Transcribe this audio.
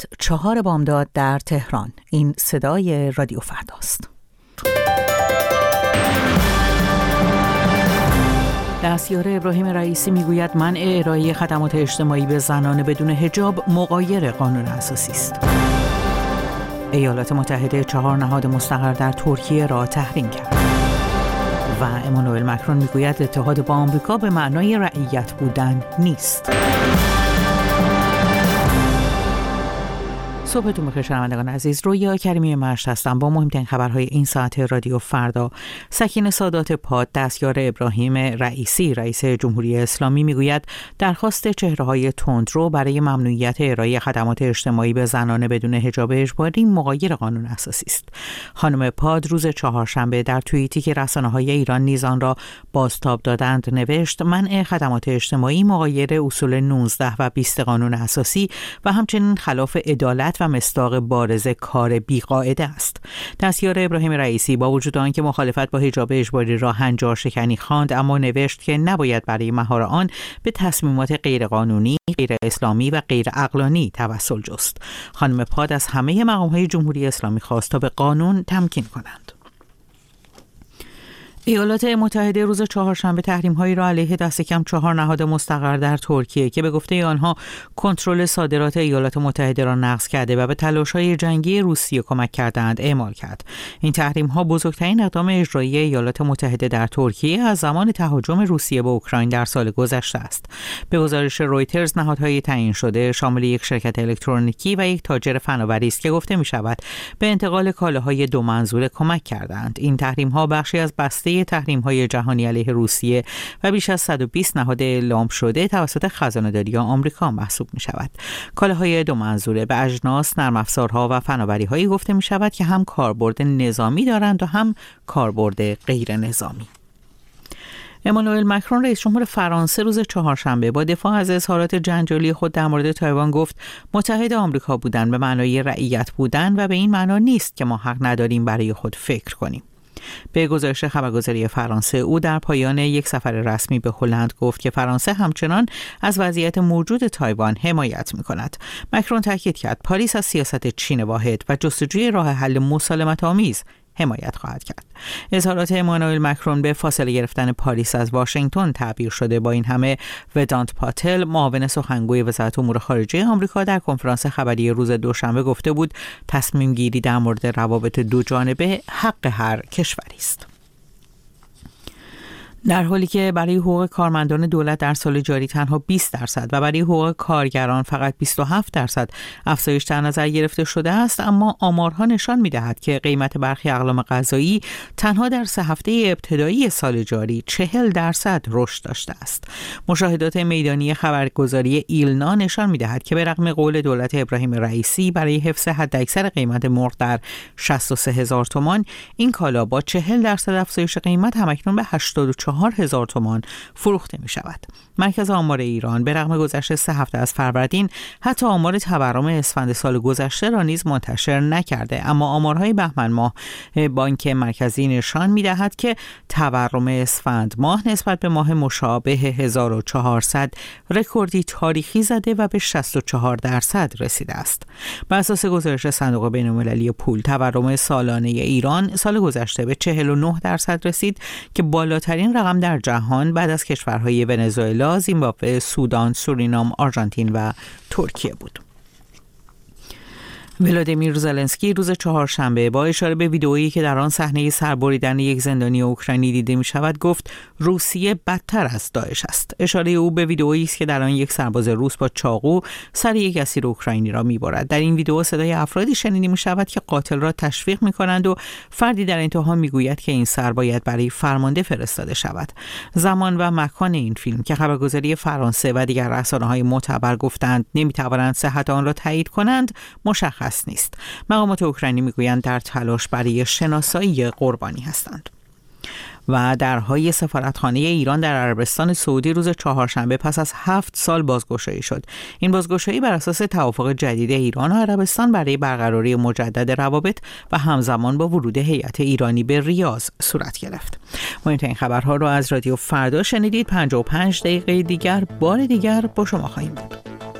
ساعت 4 بامداد در تهران. این صدای رادیو فرداست. دستیار ابراهیم رئیسی میگوید منع ارائه خدمات اجتماعی به زنان بدون حجاب مغایر قانون اساسی است. ایالات متحده 4 نهاد مستقر در ترکیه را تحریم کرد. و امانوئل مکرون میگوید اتحاد با آمریکا به معنای رعیت بودن نیست. صبحتون بخیر شنوندگان عزیز. رویا کریمی مشت هستم با مهمترین خبرهای این ساعت رادیو فردا. سکینه سادات پاد، دستیار ابراهیم رئیسی رئیس جمهوری اسلامی میگوید درخواست چهره‌های تندرو برای ممنوعیت ارائه خدمات اجتماعی به زنان بدون حجاب اجباری مغایر قانون اساسی است. خانم پاد روز چهارشنبه در توییتی که رسانه‌های ایران نیز آن را بازتاب دادند نوشت منع خدمات اجتماعی مغایر اصول 19 و 20 قانون اساسی و همچنین خلاف عدالت و مصداق بارز کار بی‌قاعده است. دستیار ابراهیم رئیسی با وجود آنکه مخالفت با حجاب اجباری را هنجار شکنی خواند، اما نوشت که نباید برای مهار آن به تصمیمات غیرقانونی، غیر اسلامی و غیر عقلانی توسل جست. خانم پاد از همه مقام‌های جمهوری اسلامی خواست تا به قانون تمکین کنند. ایالات متحده روز چهارشنبه تحریم‌هایی را علیه دست کم 4 نهاد مستقر در ترکیه که به گفته آنها کنترل صادرات ایالات متحده را نقض کرده و به تلاش‌های جنگی روسیه کمک کردند اعمال کرد. این تحریم‌ها بزرگترین اقدام اجرایی ایالات متحده در ترکیه از زمان تهاجم روسیه به اوکراین در سال گذشته است. به گزارش رویترز نهادهای تعیین شده شامل یک شرکت الکترونیکی و یک تاجر فناوری است که گفته می‌شود به انتقال کالاهای دو منظوره کمک کردند. این تحریم‌ها بخشی از بسته تحریم‌های جهانی علیه روسیه و بیش از 120 نهاد اعلام شده توسط خزانه‌داری آمریکا محسوب می‌شود. کالاهای دو منظوره به اجناس، نرم افزارها و فناوری‌هایی گفته می‌شود که هم کاربرد نظامی دارند و هم کاربرد غیر نظامی. امانوئل مکرون رئیس جمهور فرانسه روز چهارشنبه با دفاع از اظهارات جنجالی خود در مورد تایوان گفت متحد آمریکا بودن به معنای رعیت بودن و به این معنا نیست که ما حق نداریم برای خود فکر کنیم. به گزارش خبرگزاری فرانسه او در پایان یک سفر رسمی به هلند گفت که فرانسه همچنان از وضعیت موجود تایوان حمایت می‌کند. مکرون تاکید کرد پاریس از سیاست چین واحد و جستجوی راه حل مسالمت‌آمیز حمایت خواهد کرد. اظهارات امانوئل مکرون به فاصله گرفتن پاریس از واشنگتن تعبیر شده. با این همه ودانت پاتل معاون سخنگوی وزارت امور خارجه آمریکا در کنفرانس خبری روز دوشنبه گفته بود تصمیم گیری در مورد روابط دو جانبه حق هر کشوری است. در حالی که برای حقوق کارمندان دولت در سال جاری تنها 20% و برای حقوق کارگران فقط 27% افزایش در نظر گرفته شده است، اما آمارها نشان می‌دهد که قیمت برخی اقلام غذایی تنها در 3 هفته ابتدایی سال جاری 40% رشد داشته است. مشاهدات میدانی خبرگزاری ایلنا نشان می‌دهد که به رغم قول دولت ابراهیم رئیسی برای حفظ حداکثر قیمت مرغ در 63000 تومان، این کالا با 40% افزایش قیمت همکنون به 84,000 تومان فروخته می شود. مرکز آمار ایران به رغم گذشت 3 هفته از فروردین حتی آمار تورم اسفند سال گذشته را نیز منتشر نکرده، اما آمارهای بهمن ماه بانک مرکزی نشان می دهد که تورم اسفند ماه نسبت به ماه مشابه 1400 رکوردی تاریخی زده و به 64% رسیده است. بر اساس گزارش صندوق بین‌المللی پول، تورم سالانه ایران سال گذشته به 49% رسید که بالاترین رقم در جهان بعد از کشورهای ونزوئلا، زیمبابوه، سودان، سورینام، آرژانتین و ترکیه بود. ولادیمیر زلنسکی روز چهارشنبه با اشاره به ویدئویی که در آن صحنه سربریدن یک زندانی اوکراینی دیده می شود گفت روسیه بدتر از داعش است. اشاره او به ویدئویی است که در آن یک سرباز روس با چاقو سر یک اسیر اوکراینی را می برد. در این ویدئو صدای افرادی شنیده می شود که قاتل را تشویق می کنند و فردی در انتها می گوید که این سر باید برای فرمانده فرستاده شود. زمان و مکان این فیلم که خبرگزاری فرانسه و دیگر رسانه‌های معتبر گفتند نمی توانند صحت آن را تایید کنند مشخص نیست. مقامات اوکراینی میگویند در تلاش برای شناسایی قربانی هستند. و درهای سفارتخانه ایران در عربستان سعودی روز چهارشنبه پس از 7 سال بازگشایی شد. این بازگشایی بر اساس توافق جدید ایران و عربستان برای برقراری مجدد روابط و همزمان با ورود هیئت ایرانی به ریاض صورت گرفت. مهمترین خبرها را از رادیو فردا شنیدید. 55 دقیقه دیگر بار دیگر با شما خواهیم بود.